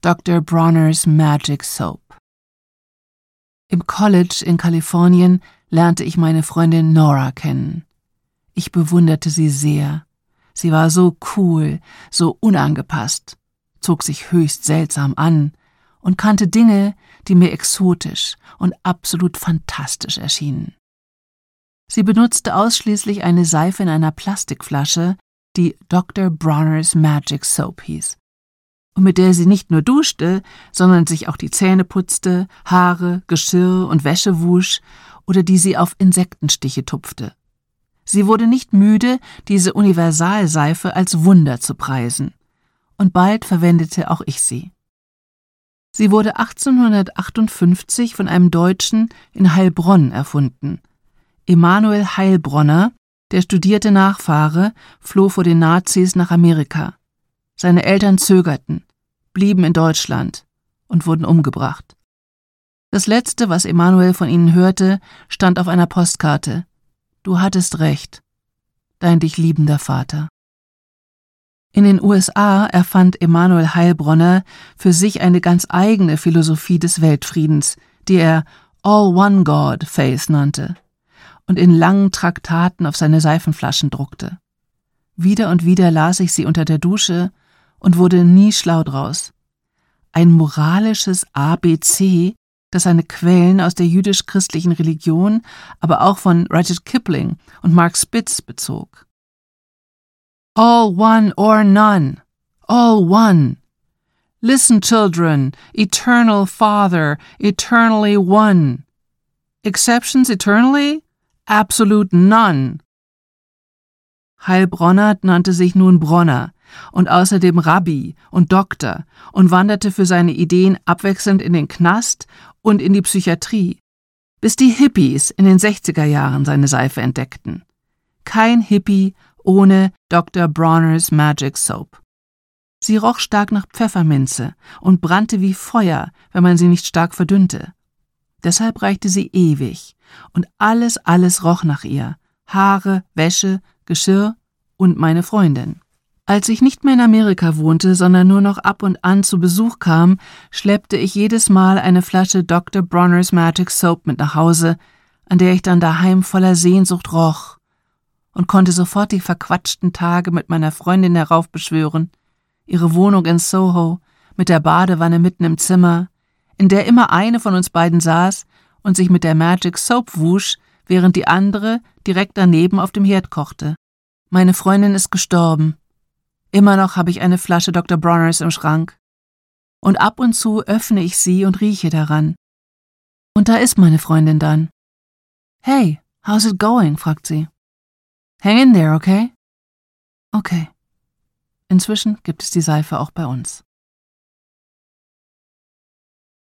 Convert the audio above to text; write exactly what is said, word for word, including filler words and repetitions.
Doktor Bronner's Magic Soap. Im College in Kalifornien lernte ich meine Freundin Nora kennen. Ich bewunderte sie sehr. Sie war so cool, so unangepasst, zog sich höchst seltsam an und kannte Dinge, die mir exotisch und absolut fantastisch erschienen. Sie benutzte ausschließlich eine Seife in einer Plastikflasche, die Doktor Bronner's Magic Soap hieß, und mit der sie nicht nur duschte, sondern sich auch die Zähne putzte, Haare, Geschirr und Wäsche wusch oder die sie auf Insektenstiche tupfte. Sie wurde nicht müde, diese Universalseife als Wunder zu preisen, und bald verwendete auch ich sie. Sie wurde achtzehnhundertachtundfünfzig von einem Deutschen in Heilbronn erfunden. Emanuel Heilbronner, der studierte Nachfahre, floh vor den Nazis nach Amerika. Seine Eltern zögerten, blieben in Deutschland und wurden umgebracht. Das Letzte, was Emanuel von ihnen hörte, stand auf einer Postkarte: »Du hattest recht, dein dich liebender Vater.« In den U S A erfand Emanuel Heilbronner für sich eine ganz eigene Philosophie des Weltfriedens, die er All-One-God-Faith nannte und in langen Traktaten auf seine Seifenflaschen druckte. Wieder und wieder las ich sie unter der Dusche und wurde nie schlau draus. Ein moralisches A B C, das seine Quellen aus der jüdisch-christlichen Religion, aber auch von Rudyard Kipling und Mark Spitz bezog. All one or none, all one. Listen, children, eternal Father, eternally one. Exceptions eternally? Absolute none. Heilbronner nannte sich nun Bronner und außerdem Rabbi und Doktor und wanderte für seine Ideen abwechselnd in den Knast und in die Psychiatrie, bis die Hippies in den sechziger Jahren seine Seife entdeckten. Kein Hippie ohne Doktor Bronner's Magic Soap. Sie roch stark nach Pfefferminze und brannte wie Feuer, wenn man sie nicht stark verdünnte. Deshalb reichte sie ewig, und alles, alles roch nach ihr: Haare, Wäsche, Geschirr und meine Freundin. Als ich nicht mehr in Amerika wohnte, sondern nur noch ab und an zu Besuch kam, schleppte ich jedes Mal eine Flasche Doktor Bronner's Magic Soap mit nach Hause, an der ich dann daheim voller Sehnsucht roch, und konnte sofort die verquatschten Tage mit meiner Freundin heraufbeschwören, ihre Wohnung in Soho, mit der Badewanne mitten im Zimmer, in der immer eine von uns beiden saß und sich mit der Magic Soap wusch, während die andere direkt daneben auf dem Herd kochte. Meine Freundin ist gestorben. Immer noch habe ich eine Flasche Doktor Bronner's im Schrank. Und ab und zu öffne ich sie und rieche daran. Und da ist meine Freundin dann. »Hey, how's it going?« fragt sie. »Hang in there, okay?« Okay. Inzwischen gibt es die Seife auch bei uns.